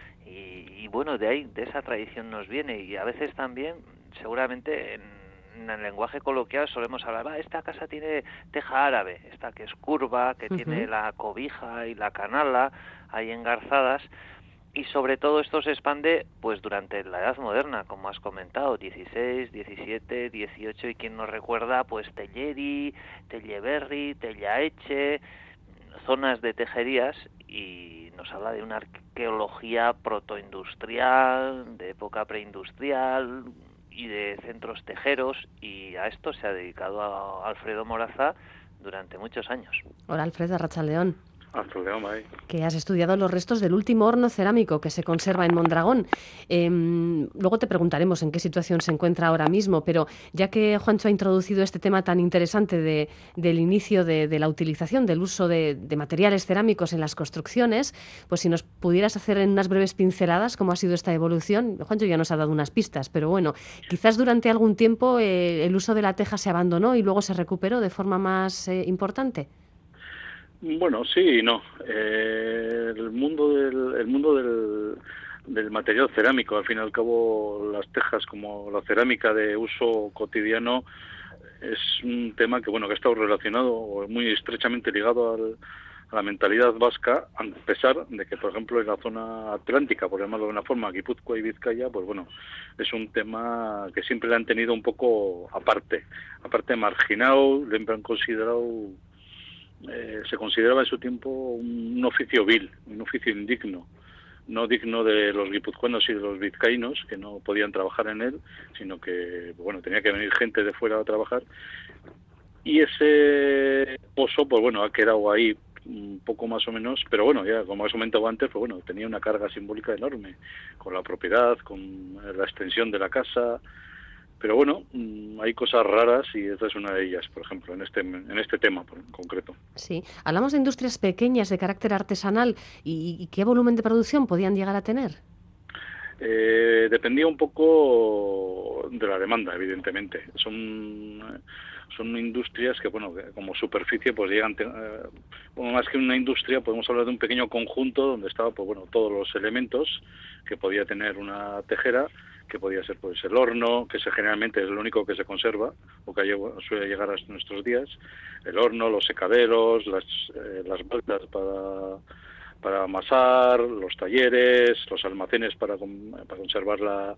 G: y, y bueno, de ahí, de esa tradición nos viene, y a veces también, seguramente en, en el lenguaje coloquial solemos hablar, ah, esta casa tiene teja árabe, esta que es curva, que uh-huh. tiene la cobija y la canala ahí engarzadas. Y sobre todo esto se expande pues durante la Edad Moderna, como has comentado, dieciséis, diecisiete, dieciocho, y quien nos recuerda pues Telleri, Telleberri, Tellaeche, zonas de tejerías, y nos habla de una arqueología protoindustrial, de época preindustrial, y de centros tejeros, y a esto se ha dedicado a Alfredo Moraza durante muchos años.
C: Hola, Alfredo, Arratsaldeón.
H: Arratsaldeón, ahí.
C: Que has estudiado los restos del último horno cerámico que se conserva en Mondragón. Eh, luego te preguntaremos en qué situación se encuentra ahora mismo, pero ya que Juancho ha introducido este tema tan interesante de, del inicio de, de la utilización, del uso de, de materiales cerámicos en las construcciones, pues si nos pudieras hacer en unas breves pinceladas cómo ha sido esta evolución. Juancho ya nos ha dado unas pistas, pero bueno, quizás durante algún tiempo eh, el uso de la teja se abandonó y luego se recuperó de forma más eh, importante.
H: Bueno, sí y no. Eh, el mundo del el mundo del, del material cerámico, al fin y al cabo, las tejas como la cerámica de uso cotidiano es un tema que bueno que ha estado relacionado muy estrechamente ligado al, a la mentalidad vasca, a pesar de que, por ejemplo, en la zona atlántica, por llamarlo de una forma, Guipúzcoa y Vizcaya, pues bueno, es un tema que siempre le han tenido un poco aparte, aparte marginado, le han considerado Eh, se consideraba en su tiempo un, un oficio vil, un oficio indigno, no digno de los guipuzcoanos y de los vizcaínos, que no podían trabajar en él, sino que, bueno, tenía que venir gente de fuera a trabajar. Y ese pozo, pues bueno, ha quedado ahí un poco más o menos, pero bueno, ya como has comentado antes, pues bueno, tenía una carga simbólica enorme, con la propiedad, con la extensión de la casa. Pero bueno, hay cosas raras y esta es una de ellas, por ejemplo, en este en este tema en concreto.
C: Sí, hablamos de industrias pequeñas de carácter artesanal y, y ¿qué volumen de producción podían llegar a tener?
H: Eh, dependía un poco de la demanda, evidentemente. Son son industrias que, bueno, como superficie, pues llegan, eh, bueno, más que una industria, podemos hablar de un pequeño conjunto donde estaba, pues bueno, todos los elementos que podía tener una tejera, que podía ser pues el horno, que se, generalmente es lo único que se conserva o que suele llegar a nuestros días, el horno, los secaderos, las eh, las balsas para para amasar, los talleres, los almacenes para, para conservar la,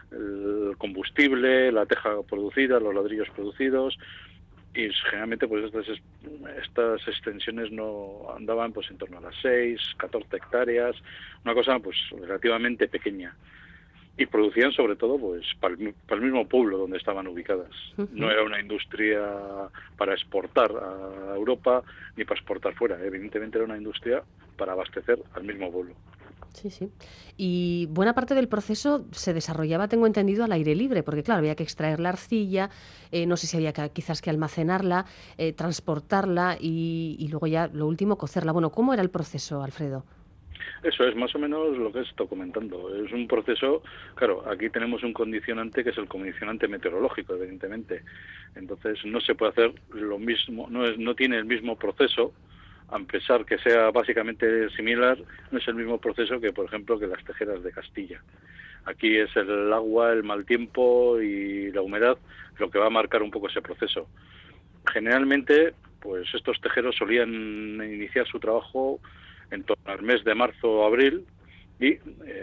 H: el combustible, la teja producida, los ladrillos producidos, y generalmente pues estas estas extensiones no andaban pues en torno a las seis, catorce hectáreas, una cosa pues relativamente pequeña. Y producían sobre todo pues para el, para el mismo pueblo donde estaban ubicadas. Uh-huh. No era una industria para exportar a Europa ni para exportar fuera. Evidentemente era una industria para abastecer al mismo pueblo.
C: Sí, sí. Y buena parte del proceso se desarrollaba, tengo entendido, al aire libre, porque claro, había que extraer la arcilla, eh, no sé si había que, quizás que almacenarla, eh, transportarla y, y luego ya, lo último, cocerla. Bueno, ¿cómo era el proceso, Alfredo?
H: Eso es más o menos lo que he estado comentando. Es un proceso, claro, aquí tenemos un condicionante que es el condicionante meteorológico, evidentemente. Entonces no se puede hacer lo mismo, no es, no tiene el mismo proceso, a pesar que sea básicamente similar, no es el mismo proceso que, por ejemplo, que las tejeras de Castilla. Aquí es el agua, el mal tiempo y la humedad lo que va a marcar un poco ese proceso. Generalmente, pues estos tejeros solían iniciar su trabajo en torno al mes de marzo o abril y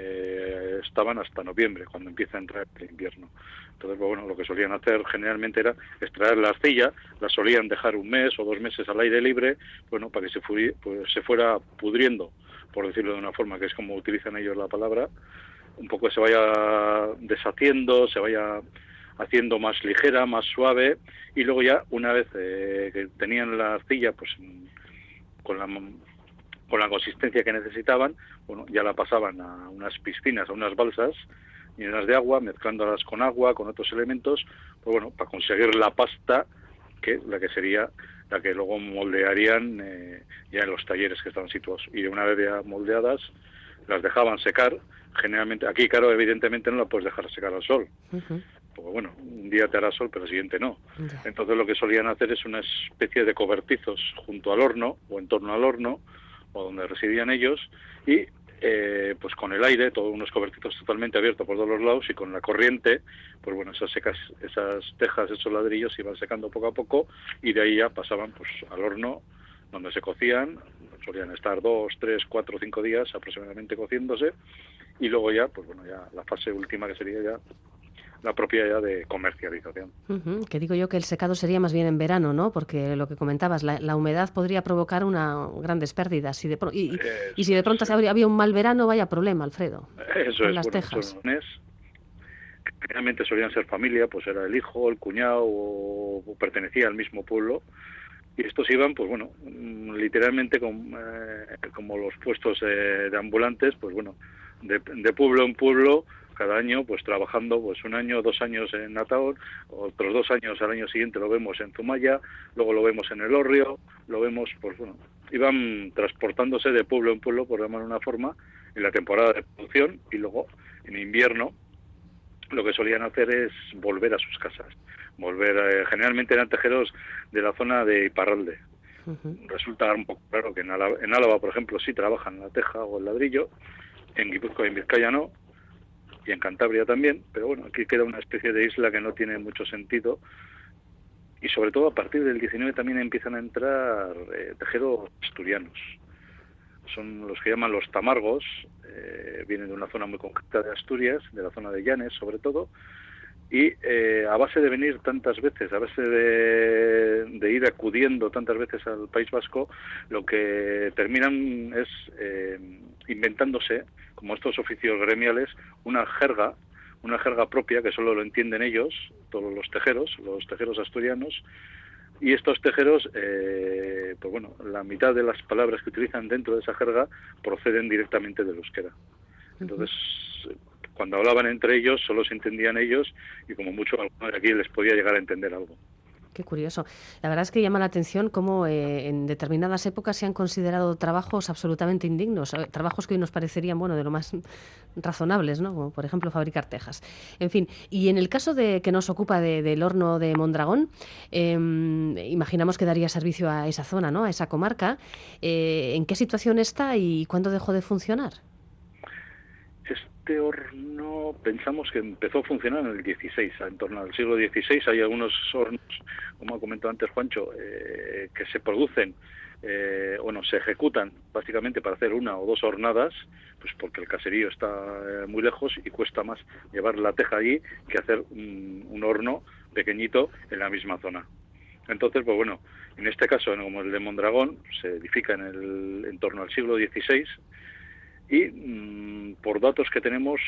H: eh, estaban hasta noviembre, cuando empieza a entrar el invierno. Entonces, bueno, lo que solían hacer generalmente era extraer la arcilla, la solían dejar un mes o dos meses al aire libre, bueno, para que se, fui, pues, se fuera pudriendo, por decirlo de una forma, que es como utilizan ellos la palabra, un poco se vaya deshaciendo, se vaya haciendo más ligera, más suave, y luego ya, una vez eh, que tenían la arcilla, pues con la con la consistencia que necesitaban, bueno, ya la pasaban a unas piscinas, a unas balsas llenas de agua, mezclándolas con agua, con otros elementos, pues bueno, para conseguir la pasta, que la que sería la que luego moldearían eh, ya en los talleres que estaban situados. Y una vez ya moldeadas, las dejaban secar. Generalmente, aquí, claro, evidentemente no la puedes dejar secar al sol. Uh-huh. Porque bueno, un día te hará sol, pero el siguiente no. Yeah. Entonces lo que solían hacer es una especie de cobertizos junto al horno, o en torno al horno, o donde residían ellos, y eh, pues con el aire, todos unos cobertizos totalmente abiertos por todos los lados, y con la corriente, pues bueno, esas secas, esas tejas, esos ladrillos se iban secando poco a poco, y de ahí ya pasaban pues al horno, donde se cocían, solían estar dos, tres, cuatro, cinco días aproximadamente cociéndose, y luego ya, pues bueno, ya la fase última que sería ya la propia ya de comercialización.
C: Uh-huh. Que digo yo que el secado sería más bien en verano, ¿no? Porque lo que comentabas, la, la humedad podría provocar una grandes pérdidas. Y, de, y, y, y si de pronto sí. había, había un mal verano, vaya problema, Alfredo.
H: Eso
C: con
H: es,
C: las
H: bueno,
C: tejas.
H: Es, generalmente solían ser familia, pues era el hijo, el cuñado o, o pertenecía al mismo pueblo. Y estos iban, pues bueno, literalmente con, eh, como los puestos eh, de ambulantes, pues bueno, de, de pueblo en pueblo, cada año, pues trabajando, pues un año, dos años en Nataón, otros dos años al año siguiente lo vemos en Zumaya, luego lo vemos en Elorrio, lo vemos, pues bueno, iban transportándose de pueblo en pueblo, por llamar de una forma, en la temporada de producción, y luego en invierno lo que solían hacer es volver a sus casas. Volver, eh, generalmente eran tejeros de la zona de Iparralde. Uh-huh. Resulta un poco claro que en Álava, en Álava, por ejemplo, sí trabajan la teja o el ladrillo, en Guipúzcoa y en Vizcaya no, y en Cantabria también, pero bueno, aquí queda una especie de isla que no tiene mucho sentido, y sobre todo a partir del diecinueve también empiezan a entrar eh, tejeros asturianos. Son los que llaman los tamargos, eh, vienen de una zona muy concreta de Asturias, de la zona de Llanes sobre todo, y eh, a base de venir tantas veces, a base de, de ir acudiendo tantas veces al País Vasco, lo que terminan es eh, inventándose, como estos oficios gremiales, una jerga, una jerga propia que solo lo entienden ellos, todos los tejeros, los tejeros asturianos, y estos tejeros, eh, pues bueno, la mitad de las palabras que utilizan dentro de esa jerga proceden directamente del euskera. Entonces, cuando hablaban entre ellos, solo se entendían ellos y como mucho alguno de aquí les podía llegar a entender algo.
C: Qué curioso. La verdad es que llama la atención cómo eh, en determinadas épocas se han considerado trabajos absolutamente indignos, trabajos que hoy nos parecerían, bueno, de lo más razonables, ¿no? Como por ejemplo fabricar tejas. En fin, y en el caso de que nos ocupa de, del horno de Mondragón, eh, imaginamos que daría servicio a esa zona, ¿no? A esa comarca. Eh, ¿En qué situación está y cuándo dejó de funcionar?
H: Este horno pensamos que empezó a funcionar en el dieciséis, en torno al siglo dieciséis. Hay algunos hornos, como ha comentado antes Juancho, eh, que se producen, eh, bueno, se ejecutan básicamente para hacer una o dos hornadas, pues porque el caserío está eh, muy lejos y cuesta más llevar la teja allí que hacer un, un horno pequeñito en la misma zona. Entonces, pues bueno, en este caso, como el de Mondragón, se edifica en, el, en torno al siglo dieciséis, y mmm, por datos que tenemos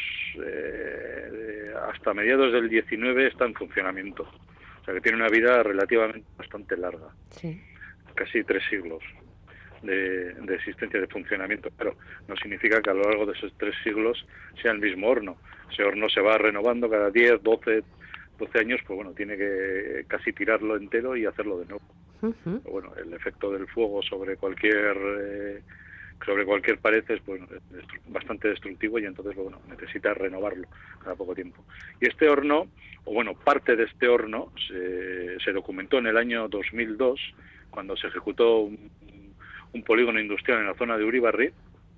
H: eh, hasta mediados del diecinueve está en funcionamiento, o sea que tiene una vida relativamente bastante larga, sí. Casi tres siglos de, de existencia, de funcionamiento, pero no significa que a lo largo de esos tres siglos sea el mismo horno. Ese horno se va renovando cada diez, doce, doce años, pues bueno, tiene que casi tirarlo entero y hacerlo de nuevo. Uh-huh. Pero bueno, el efecto del fuego sobre cualquier eh, sobre cualquier pared es, bueno, es bastante destructivo y entonces, bueno, necesita renovarlo cada poco tiempo. Y este horno, o bueno, parte de este horno se, se documentó en el año dos mil dos, cuando se ejecutó un, un polígono industrial en la zona de Uribarri,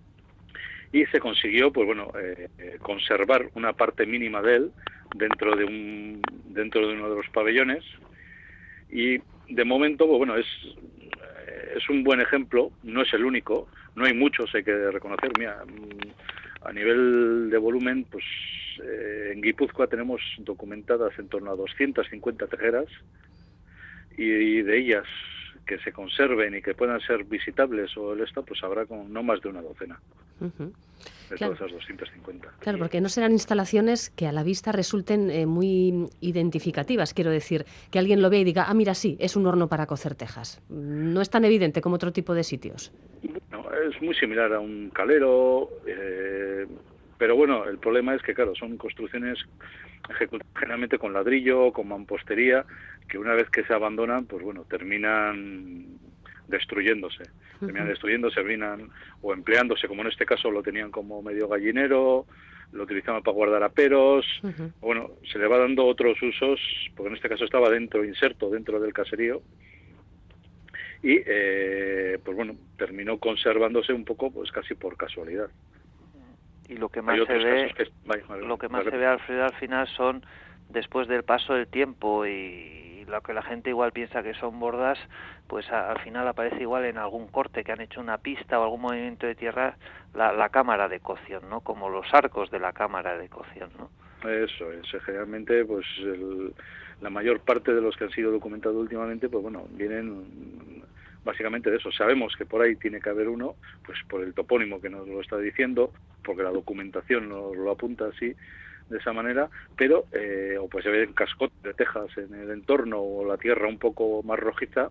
H: y se consiguió, pues bueno, eh, conservar una parte mínima de él dentro de un dentro de uno de los pabellones, y de momento, pues bueno, es es un buen ejemplo, no es el único, no hay muchos, hay que reconocer. Mira, a nivel de volumen, pues eh, en Guipúzcoa tenemos documentadas en torno a doscientas cincuenta tejeras, y, y de ellas que se conserven y que puedan ser visitables o el esto, pues habrá con no más de una docena. Uh-huh. De claro. Todas esas doscientas cincuenta.
C: Claro, porque no serán instalaciones que a la vista resulten eh, muy identificativas. Quiero decir, que alguien lo vea y diga, ah, mira, sí, es un horno para cocer tejas. No es tan evidente como otro tipo de sitios.
H: No, es muy similar a un calero, eh, pero bueno, el problema es que, claro, son construcciones ejecutadas generalmente con ladrillo, con mampostería, que una vez que se abandonan, pues bueno, terminan destruyéndose. Uh-huh. Terminan destruyéndose, terminan o empleándose, como en este caso lo tenían como medio gallinero, lo utilizaban para guardar aperos. Uh-huh. Bueno, se le va dando otros usos, porque en este caso estaba dentro, inserto dentro del caserío, y eh, pues bueno, terminó conservándose un poco, pues casi por casualidad.
G: Y lo que más se ve, que, vaya, vale, lo que más vale. se ve, Alfredo, al final son, después del paso del tiempo y lo que la gente igual piensa que son bordas, pues a, al final aparece igual en algún corte que han hecho una pista o algún movimiento de tierra, la, la cámara de cocción, ¿no? Como los arcos de la cámara de cocción, ¿no?
H: Eso es, generalmente, pues el, la mayor parte de los que han sido documentados últimamente, pues bueno, vienen básicamente de eso. Sabemos que por ahí tiene que haber uno, pues por el topónimo que nos lo está diciendo, porque la documentación nos lo apunta así, de esa manera, pero eh, o pues se ven cascotes de tejas en el entorno o la tierra un poco más rojiza.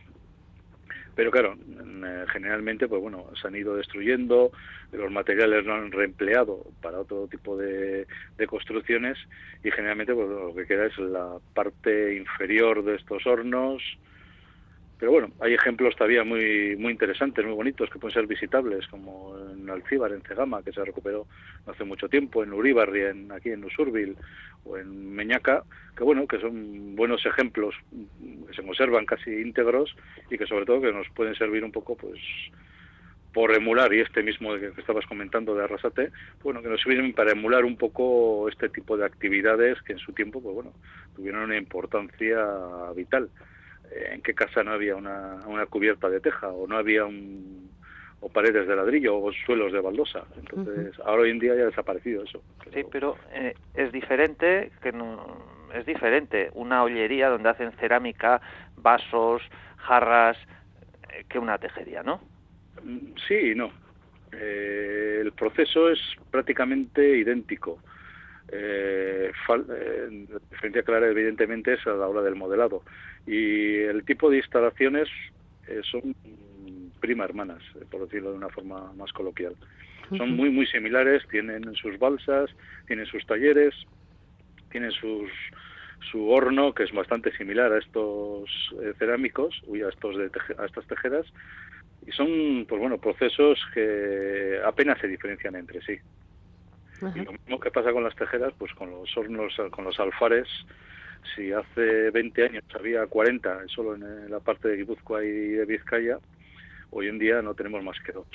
H: Pero claro, generalmente pues bueno, se han ido destruyendo, los materiales no han reempleado para otro tipo de, de construcciones y generalmente pues lo que queda es la parte inferior de estos hornos. Pero bueno, hay ejemplos todavía muy muy interesantes, muy bonitos, que pueden ser visitables, como en Alcíbar, en Cegama, que se recuperó hace mucho tiempo, en Uribarri, en, aquí en Usurbil, o en Meñaca, que bueno, que son buenos ejemplos, que se conservan casi íntegros y que sobre todo que nos pueden servir un poco, pues, por emular, y este mismo que estabas comentando de Arrasate, bueno, que nos sirven para emular un poco este tipo de actividades que en su tiempo, pues bueno, tuvieron una importancia vital. En qué casa no había una, una cubierta de teja, o no había un, o paredes de ladrillo, o suelos de baldosa. Entonces, uh-huh. ahora hoy en día ya ha desaparecido eso.
G: Pero... Sí, pero eh, es diferente que no, es diferente una ollería donde hacen cerámica, vasos, jarras, eh, que una tejería, ¿no?
H: Sí y no. Eh, el proceso es prácticamente idéntico. Eh, fal, eh, la diferencia clara evidentemente es a la hora del modelado, y el tipo de instalaciones eh, son prima hermanas, eh, por decirlo de una forma más coloquial. Son muy muy similares, tienen sus balsas, tienen sus talleres, tienen sus su horno, que es bastante similar a estos eh, cerámicos, uy, a estos de teje, a estas tejeras, y son pues bueno, procesos que apenas se diferencian entre sí. Y lo mismo que pasa con las tejeras, pues con los hornos, con los alfares. Si hace veinte años había cuarenta solo en la parte de Guipúzcoa y de Vizcaya, hoy en día no tenemos más que dos.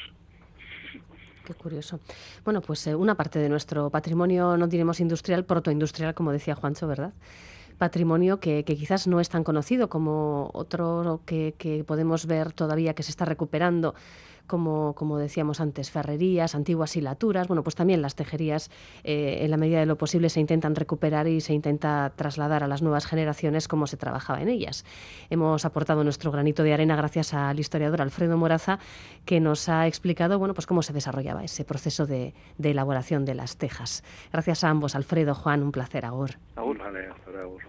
C: Qué curioso. Bueno, pues eh, una parte de nuestro patrimonio, no diremos industrial, protoindustrial, como decía Juancho, ¿verdad? Patrimonio que, que quizás no es tan conocido como otro que, que podemos ver todavía que se está recuperando, como, como decíamos antes, ferrerías, antiguas hilaturas. Bueno, pues también las tejerías, eh, en la medida de lo posible, se intentan recuperar y se intenta trasladar a las nuevas generaciones cómo se trabajaba en ellas. Hemos aportado nuestro granito de arena gracias al historiador Alfredo Moraza, que nos ha explicado, bueno, pues cómo se desarrollaba ese proceso de, de elaboración de las tejas. Gracias a ambos, Alfredo, Juan, un placer. Agur.
H: Agur, vale, hasta agur.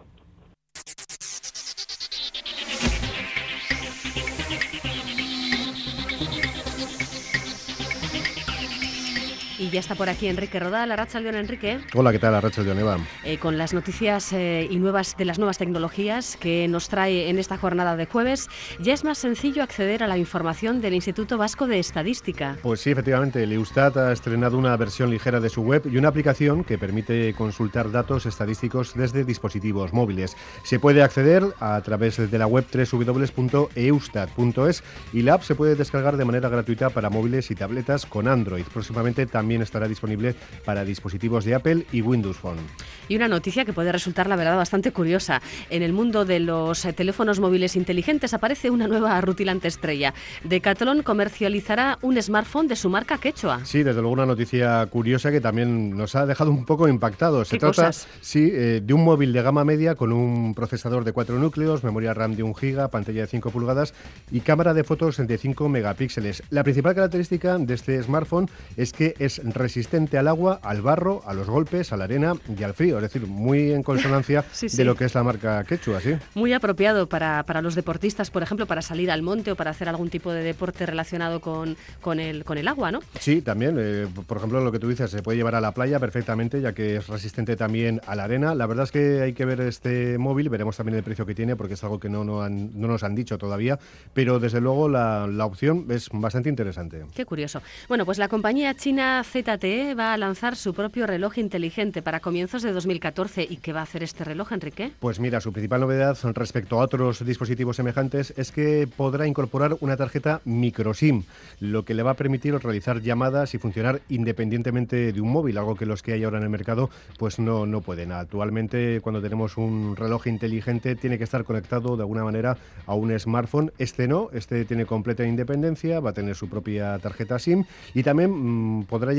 C: Y ya está por aquí Enrique Rodal. Arratsaldeon, Enrique.
I: Hola, ¿qué tal? Arratsaldeon, Eva.
C: Eh, con las noticias eh, y nuevas de las nuevas tecnologías que nos trae en esta jornada de jueves, ya es más sencillo acceder a la información del Instituto Vasco de Estadística.
I: Pues sí, efectivamente, el Eustat ha estrenado una versión ligera de su web y una aplicación que permite consultar datos estadísticos desde dispositivos móviles. Se puede acceder a través de la web doble u doble u doble u punto eustat punto es y la app se puede descargar de manera gratuita para móviles y tabletas con Android. Próximamente también También estará disponible para dispositivos de Apple y Windows Phone.
C: Y una noticia que puede resultar, la verdad, bastante curiosa. En el mundo de los eh, teléfonos móviles inteligentes aparece una nueva rutilante estrella. Decathlon comercializará un smartphone de su marca Quechua.
I: Sí, desde luego una noticia curiosa que también nos ha dejado un poco impactados. Se trata,
C: cosas?
I: sí, eh, de un móvil de gama media con un procesador de cuatro núcleos, memoria RAM de un giga, pantalla de cinco pulgadas y cámara de fotos de cinco megapíxeles. La principal característica de este smartphone es que es resistente al agua, al barro, a los golpes, a la arena y al frío, es decir, muy en consonancia sí, sí. de lo que es la marca Quechua, ¿sí?
C: Muy apropiado para, para los deportistas, por ejemplo, para salir al monte o para hacer algún tipo de deporte relacionado con, con, el, con el agua, ¿no?
I: Sí, también, eh, por ejemplo, lo que tú dices, se puede llevar a la playa perfectamente, ya que es resistente también a la arena. La verdad es que hay que ver este móvil, veremos también el precio que tiene, porque es algo que no, no, han, no nos han dicho todavía, pero desde luego la, la opción es bastante interesante.
C: Qué curioso. Bueno, pues la compañía china Z T E va a lanzar su propio reloj inteligente para comienzos de dos mil catorce. ¿Y qué va a hacer este reloj, Enrique?
I: Pues mira, su principal novedad respecto a otros dispositivos semejantes es que podrá incorporar una tarjeta microSIM, lo que le va a permitir realizar llamadas y funcionar independientemente de un móvil, algo que los que hay ahora en el mercado pues no, no pueden. Actualmente, cuando tenemos un reloj inteligente, tiene que estar conectado de alguna manera a un smartphone. Este no, este tiene completa independencia, va a tener su propia tarjeta SIM y también mmm, podrá llevar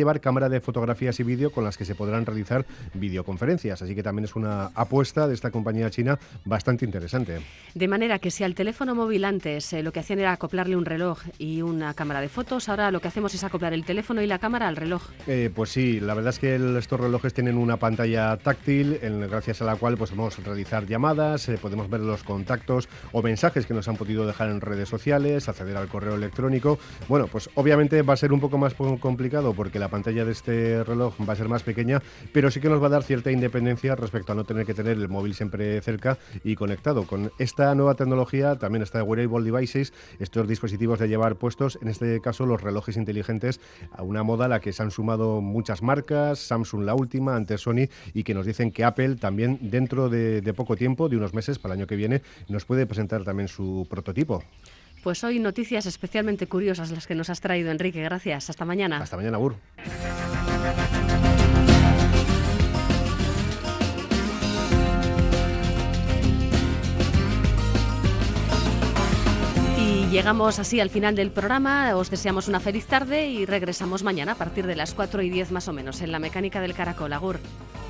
I: llevar cámara de fotografías y vídeo con las que se podrán realizar videoconferencias. Así que también es una apuesta de esta compañía china bastante interesante.
C: De manera que si al teléfono móvil antes eh, lo que hacían era acoplarle un reloj y una cámara de fotos, ahora lo que hacemos es acoplar el teléfono y la cámara al reloj.
I: Eh, pues sí, la verdad es que el, estos relojes tienen una pantalla táctil en, gracias a la cual pues, podemos realizar llamadas, eh, podemos ver los contactos o mensajes que nos han podido dejar en redes sociales, acceder al correo electrónico. Bueno, pues obviamente va a ser un poco más complicado porque la pantalla de este reloj va a ser más pequeña, pero sí que nos va a dar cierta independencia respecto a no tener que tener el móvil siempre cerca y conectado. Con esta nueva tecnología también está Wearable Devices, estos dispositivos de llevar puestos, en este caso los relojes inteligentes, a una moda a la que se han sumado muchas marcas, Samsung la última, antes Sony, y que nos dicen que Apple también dentro de, de poco tiempo, de unos meses, para el año que viene, nos puede presentar también su prototipo.
C: Pues hoy noticias especialmente curiosas las que nos has traído, Enrique. Gracias. Hasta mañana.
I: Hasta mañana, Agur.
C: Y llegamos así al final del programa. Os deseamos una feliz tarde y regresamos mañana a partir de las cuatro y diez más o menos en La Mecánica del Caracol. Agur.